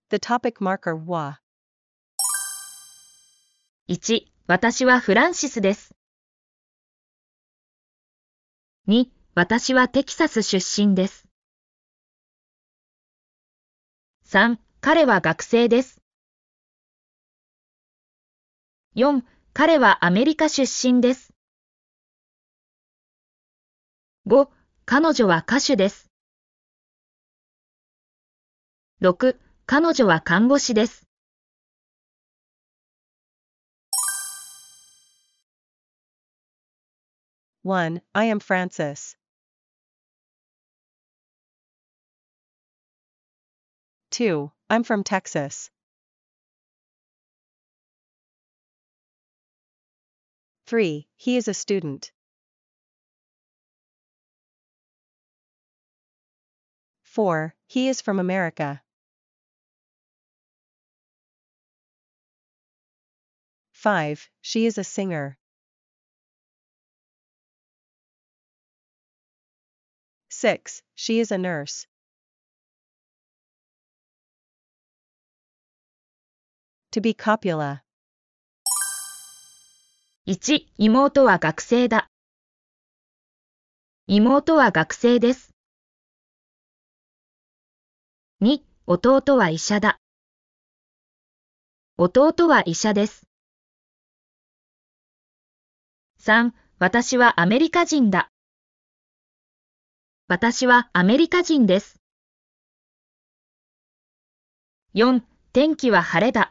The topic marker wa. 1、私はフランシスです。2、私はテキサス出身です。3、彼は学生です。4、彼はアメリカ出身です。5、彼女は歌手です。6、彼女は看護師です。 1. I am Francis. 2. I'm from Texas. 3. He is a student. 4. He is from America. 5. She is a singer. 6. She is a nurse. To be copula. 1、妹は学生だ。妹は学生です。2、弟は医者だ。弟は医者です。3、私はアメリカ人だ。私はアメリカ人です。4、天気は晴れだ。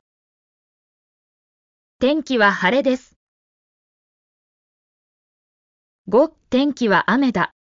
天気は晴れです。5、天気は雨だ。